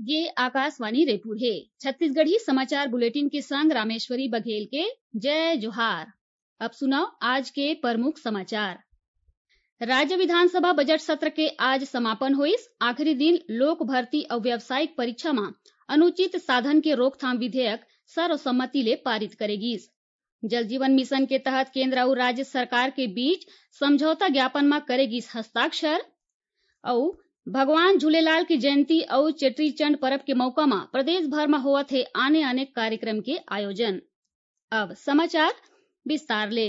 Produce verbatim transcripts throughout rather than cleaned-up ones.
ये आकाशवाणी रेपुर है। छत्तीसगढ़ी समाचार बुलेटिन के संग रामेश्वरी बघेल के जय जोहार। अब सुनाओ आज के प्रमुख समाचार। राज्य विधानसभा बजट सत्र के आज समापन हुईस। आखिरी दिन लोक भर्ती और व्यावसायिक परीक्षा में अनुचित साधन के रोकथाम विधेयक सर्वसम्मति ले पारित करेगीस। जल जीवन मिशन के तहत केंद्र और राज्य सरकार के बीच समझौता ज्ञापन में करेगीस हस्ताक्षर। और भगवान झूलेलाल की जयंती और चेट्री चंड पर्व के मौका में प्रदेश भर में होवत है आने आने कार्यक्रम के आयोजन। अब समाचार विस्तार ले।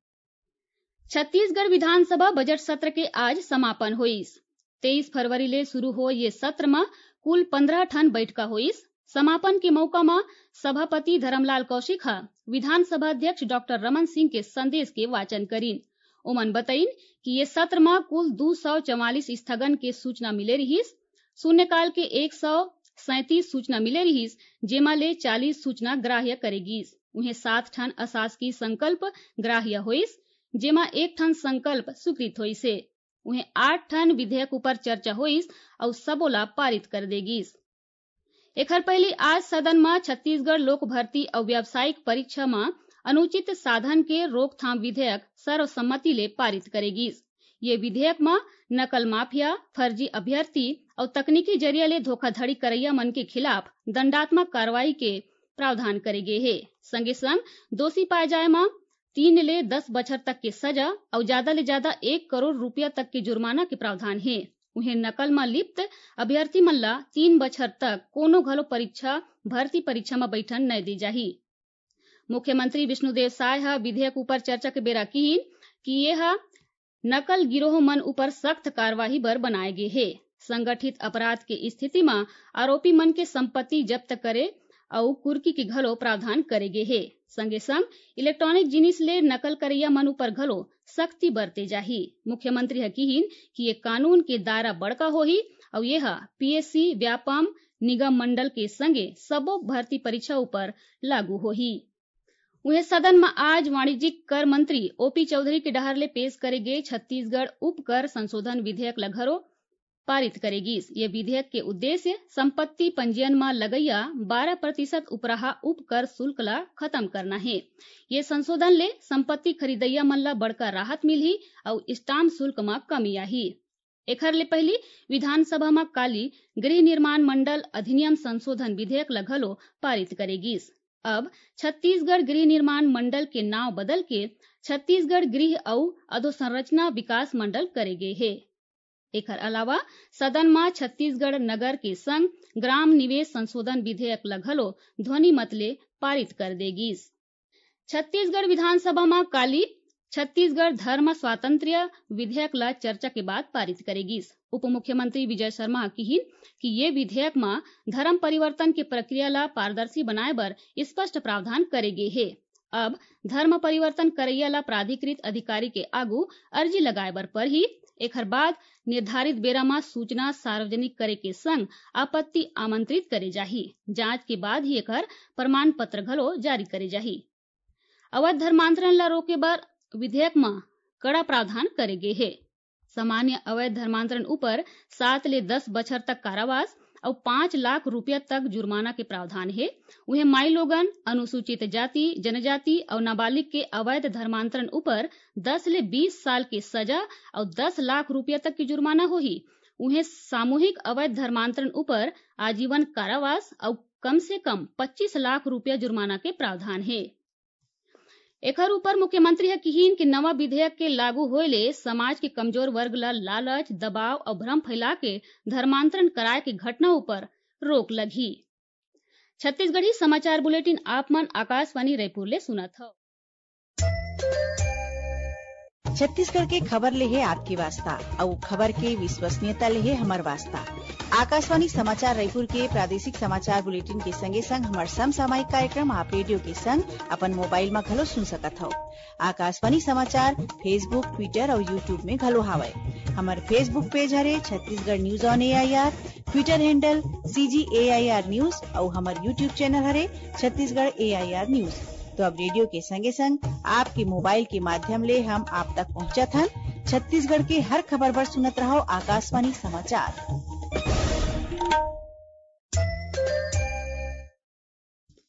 छत्तीसगढ़ विधानसभा बजट सत्र के आज समापन हुईस। तेईस फरवरी ले शुरू हो ये सत्र में कुल पंद्रह ठन बैठका हुईस। समापन के मौका में सभापति धर्मलाल कौशिक विधानसभा अध्यक्ष डॉक्टर रमन सिंह के संदेश के वाचन करीन। ओमन बताइन कि ये सत्र में कुल दो सौ चौवालीस स्थगन के सूचना मिले रहीस। शून्यकाल के एक सौ सैंतीस सूचना मिले रहीस, जेमा ले चालीस सूचना ग्राह्य करेगीस। उन्हें सात ठन अशासकीय संकल्प ग्राह्य होइस, जेमा एक ठन संकल्प स्वीकृत होइस है। उन्हें आठ ठन विधेयक ऊपर चर्चा होइस और सबोला पारित कर देगीस। एखर पहले आज सदन में छत्तीसगढ़ लोक भर्ती और व्यावसायिक परीक्षा में अनुचित साधन के रोकथाम विधेयक सर्वसम्मति ले पारित करेगीस। ये विधेयक में नकल माफिया, फर्जी अभ्यर्थी और तकनीकी जरिया ले धोखाधड़ी करैया मन के खिलाफ दंडात्मक कार्रवाई के प्रावधान करे गए है। संगे संग दोषी पाए जाए में तीन ले दस बछर तक के सजा और ज्यादा ले ज्यादा एक करोड़ रुपया तक के जुर्माना के प्रावधान है। उन्हें नकल में लिप्त अभ्यर्थी मन ला तीन बछर तक कोनो घलो परीक्षा भर्ती परीक्षा में बैठन न दी जाही। मुख्यमंत्री विष्णुदेव साय विधेयक ऊपर चर्चा के बेरा कहीन कि यह नकल गिरोह मन ऊपर सख्त कार्यवाही बर बनाए गए है। संगठित अपराध के स्थिति में आरोपी मन के संपत्ति जब्त करे और कुर्की के घलो प्रावधान करे गए है। संगे संग इलेक्ट्रॉनिक जिनिस ले नकल करैया मन ऊपर घलो सख्ती बरते जाही। मुख्यमंत्री कहीन कि ये कानून के दायरा बड़का होही और यह पीएससी, व्यापम, निगम मंडल के संगे सबो भर्ती परीक्षा ऊपर लागू होही। उन्हें सदन में आज वाणिज्यिक कर मंत्री ओपी चौधरी के डहर ले पेश करे गए छत्तीसगढ़ उपकर संशोधन विधेयक लघरो पारित करेगी। ये विधेयक के उद्देश्य संपत्ति पंजीयन में लगैया बारह प्रतिशत उपराहा उपकर शुल्क ला खत्म करना है। ये संशोधन ले संपत्ति खरीदैया मन ला बड़का राहत मिलही और स्टाम्प शुल्क में कमी आही। एखर ले पहली विधानसभा में काली गृह निर्माण मंडल अधिनियम संशोधन विधेयक लघलो पारित करेगी। अब छत्तीसगढ़ गृह निर्माण मंडल के नाम बदल के छत्तीसगढ़ गृह और अधोसंरचना विकास मंडल करे गए है। एकर अलावा सदन में छत्तीसगढ़ नगर के संग ग्राम निवेश संशोधन विधेयक लघलो ध्वनि मत ले पारित कर देगी। छत्तीसगढ़ विधानसभा में काली छत्तीसगढ़ धर्म स्वातंत्र्य विधेयक ला चर्चा के बाद पारित करेगी। उप मुख्यमंत्री विजय शर्मा कहीन कि ये विधेयक में धर्म परिवर्तन की प्रक्रिया ला पारदर्शी बनाए बर स्पष्ट प्रावधान करे गए है। अब धर्म परिवर्तन करैया ला प्राधिकृत अधिकारी के आगू अर्जी लगाए बर पर ही एकर बाद निर्धारित बेरा में सूचना सार्वजनिक करे के संग आपत्ति आमंत्रित करे जाही। जांच के बाद ही एकर प्रमाण पत्र घलो जारी करे जाही। अवैध धर्मांतरण ला रोके बर विधेयक में कड़ा प्रावधान करे गए है। सामान्य अवैध धर्मांतरण ऊपर सात ले दस बछर तक कारावास और पांच लाख रुपया तक जुर्माना के प्रावधान है। उन्हें माई लोगन, अनुसूचित जाति जनजाति और नाबालिग के अवैध धर्मांतरण ऊपर दस ले बीस साल के सजा और दस लाख रुपया तक की जुर्माना होही। उन्हें सामूहिक अवैध धर्मांतरण ऊपर आजीवन कारावास और कम से कम पच्चीस लाख रुपया जुर्माना के प्रावधान है। एकर ऊपर मुख्यमंत्री है कहीन कि नवा विधेयक के लागू होले समाज के कमजोर वर्ग ला लालच, दबाव और भ्रम फैला के धर्मांतरण कराए के घटना ऊपर रोक लगी। छत्तीसगढ़ी समाचार बुलेटिन आप मन आकाशवाणी रायपुर ले सुनत हो। छत्तीसगढ़ के खबर ले है आपकी वास्ता और खबर के विश्वसनीयता ले है हमार वास्ता। आकाशवाणी समाचार रायपुर के प्रादेशिक समाचार बुलेटिन के संगे संग हमार समसामयिक कार्यक्रम आप रेडियो के संग अपन मोबाइल में घलो सुन सकत हो। आकाशवाणी समाचार फेसबुक, ट्विटर और यूट्यूब में घलो हावय। हमार फेसबुक पेज हरे Chhattisgarh news on A I R, Twitter handle C G A I R news और हमार यूट्यूब चैनल हरे छत्तीसगढ़ ए आई आर न्यूज। तो अब रेडियो के संगे संग आपके मोबाइल के माध्यम ले हम आप तक पहुंचत हन। छत्तीसगढ़ के हर खबर पर सुनत रहो आकाशवाणी समाचार।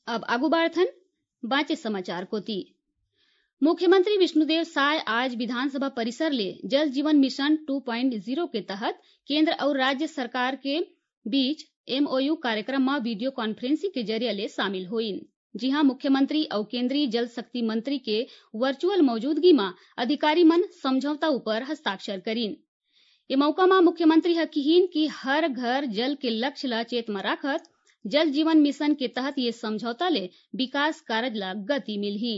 अब आगू बाढ़थन बाँचे समाचार कोती। मुख्यमंत्री विष्णुदेव साय आज विधानसभा परिसर ले Jal Jeevan mission two point zero के तहत केंद्र और राज्य सरकार के बीच एमओयू कार्यक्रम में वीडियो कॉन्फ्रेंसिंग के जरिए ले शामिल हुईन। जी हाँ, मुख्यमंत्री और केंद्रीय जल शक्ति मंत्री के वर्चुअल मौजूदगी में अधिकारी मन समझौता ऊपर हस्ताक्षर करीन। ये मौका में मुख्यमंत्री हकीहीन की हर घर जल के लक्ष्य ला चेत में राखत जल जीवन मिशन के तहत ये समझौता ले विकास कार्य ला गति मिलही।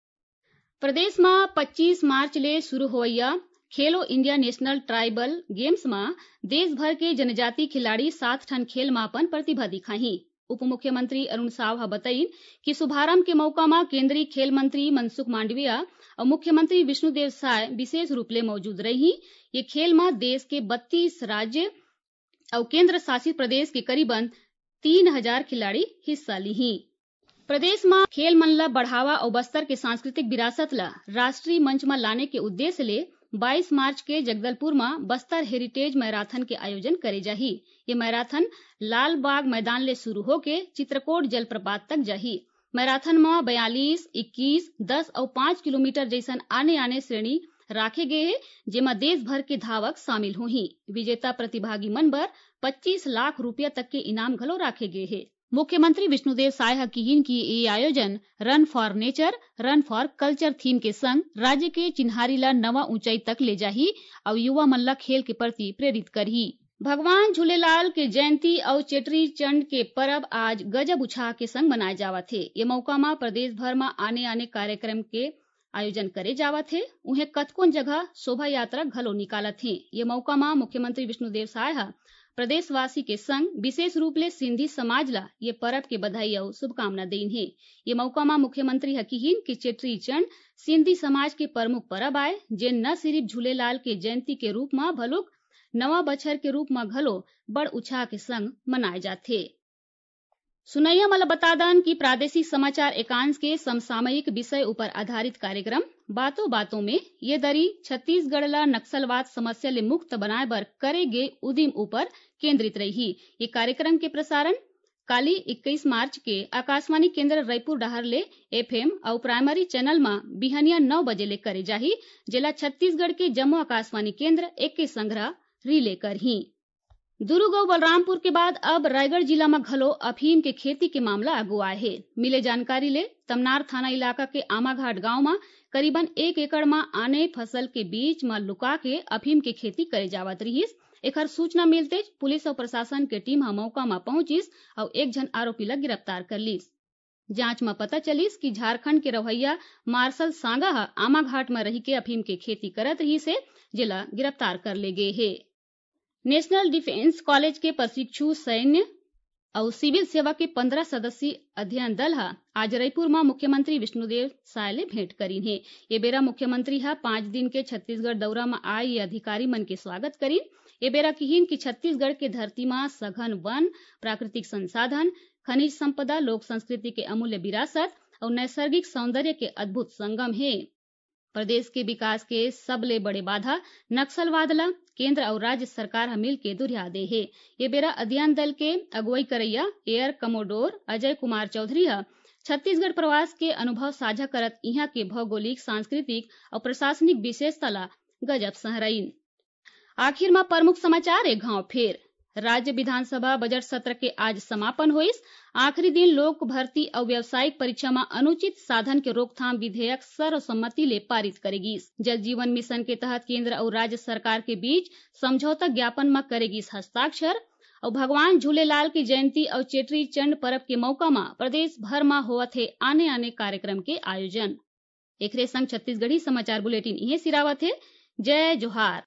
प्रदेश में पच्चीस मार्च ले शुरू होइया खेलो इंडिया नेशनल ट्राइबल गेम्स में देश भर के जनजाति खिलाड़ी सात ठन खेल में अपन प्रतिभा दिखाही। उप मुख्यमंत्री अरुण साव बताइन कि शुभारंभ के मौका में केंद्रीय खेल मंत्री मनसुख मांडविया और मुख्यमंत्री विष्णुदेव साय विशेष रूप ले मौजूद रही। ये खेल में देश के बत्तीस राज्य और केंद्र शासित प्रदेश के करीबन तीन हजार खिलाड़ी हिस्सा ली। प्रदेश में खेल मन ला बढ़ावा और बस्तर के सांस्कृतिक विरासत ला राष्ट्रीय मंच में लाने के उद्देश्य ले बाईस मार्च के जगदलपुर में बस्तर हेरिटेज मैराथन के आयोजन करे जाही। ये मैराथन लाल बाग मैदान ले शुरू होके चित्रकोट जलप्रपात तक जाही। मैराथन में बयालीस, इक्कीस, दस और पाँच किलोमीटर जैसन आने आने श्रेणी राखे गए है, जेमा देश भर के धावक शामिल हुई। विजेता प्रतिभागी मन बर पच्चीस लाख रुपया तक के इनाम घलो राखे गए है। मुख्यमंत्री विष्णुदेव साय हकीहीन की ये आयोजन run for nature, run for culture theme के संग राज्य के चिन्हारी ला नवा ऊंचाई तक ले जाही और युवा मन ला खेल के प्रति प्रेरित करही। भगवान झूलेलाल के जयंती और चेट्री चंड के पर्व आज गजब उत्साह के संग मनाए जावत थे। ये मौका में प्रदेश भर में आने आने कार्यक्रम के आयोजन करे जावत थे। उन्हें कतकोन जगह शोभा यात्रा घलो निकालत थे। ये मौका में मुख्यमंत्री विष्णुदेव साय प्रदेशवासी के संग विशेष रूप ले सिंधी समाज ला ये पर्व के बधाई और शुभकामना देन है। ये मौका में मुख्यमंत्री हकीहीन की चेट्री चंड सिंधी समाज के प्रमुख पर्व आए, जे न सिर्फ झूलेलाल के जयंती के रूप में भलुक नवा बछर के रूप में घलो बड़ उत्साह के संग मनाए जाते। सुनैया मला बतादन की प्रादेशिक समाचार एकांश के समसामयिक विषय ऊपर आधारित कार्यक्रम बातों बातों में ये दरी छत्तीसगढ़ ला नक्सलवाद समस्या ले मुक्त बनाए बर करे गे उदिम ऊपर केंद्रित रही। ये कार्यक्रम के प्रसारण काली इक्कीस मार्च के आकाशवाणी केंद्र रायपुर डहर ले एफएम और प्राइमरी चैनल में बिहनिया नौ बजे ले करे जाही, जिला छत्तीसगढ़ के जम्मू आकाशवाणी केंद्र एक के संग्रह रिले करही। दुर्ग और बलरामपुर के बाद अब रायगढ़ जिला में घलो अफीम के खेती के मामला आगू आए है। मिले जानकारी ले तमनार थाना इलाका के आमाघाट गांव में करीबन एक एकड़ में आने फसल के बीच में लुका के अफीम के खेती करे जावत रहीस। एकर सूचना मिलते पुलिस और प्रशासन के टीम मौका में पहुंचिस और एक जन आरोपी ला गिरफ्तार कर लीस। जांच में पता चलिस कि झारखंड के रवैया मार्शल सांगा आमाघाट में रही के अफीम के खेती करत रही से जिला गिरफ्तार कर ले गए है। नेशनल डिफेंस कॉलेज के प्रशिक्षु सैन्य और सिविल सेवा के पंद्रह सदस्यीय अध्ययन दल हा आज रायपुर में मुख्यमंत्री विष्णुदेव साय ले भेंट करीन है। ये बेरा मुख्यमंत्री हा पांच दिन के छत्तीसगढ़ दौरा में आए ये अधिकारी मन के स्वागत करीन। ये बेरा किहीन की छत्तीसगढ़ के धरती में सघन वन, प्राकृतिक संसाधन, खनिज संपदा, लोक संस्कृति के अमूल्य विरासत और नैसर्गिक सौंदर्य के अद्भुत संगम है। प्रदेश के विकास के सबले बड़े बाधा नक्सलवाद ला केंद्र और राज्य सरकार मिल के दुरिया दे है। ये बेरा अध्ययन दल के अगुवाई करैया एयर कमोडोर अजय कुमार चौधरी हा छत्तीसगढ़ प्रवास के अनुभव साझा करत यहाँ के भौगोलिक, सांस्कृतिक और प्रशासनिक विशेषता ला गजब सहराइन। आखिर में प्रमुख समाचार एक घाव फेर राज्य विधानसभा बजट सत्र के आज समापन होइस। आखिरी दिन लोक भर्ती और व्यावसायिक परीक्षा में अनुचित साधन के रोकथाम विधेयक सर्वसम्मति ले पारित करेगी। जल जीवन मिशन के तहत केंद्र और राज्य सरकार के बीच समझौता ज्ञापन में करेगी हस्ताक्षर। और भगवान झूलेलाल की जयंती और चेट्री चंड पर्व के मौका में प्रदेश भर में होवत है आने आने कार्यक्रम के आयोजन। एकरे संग छत्तीसगढ़ी समाचार बुलेटिन इहे सिरावत है। जय जोहार।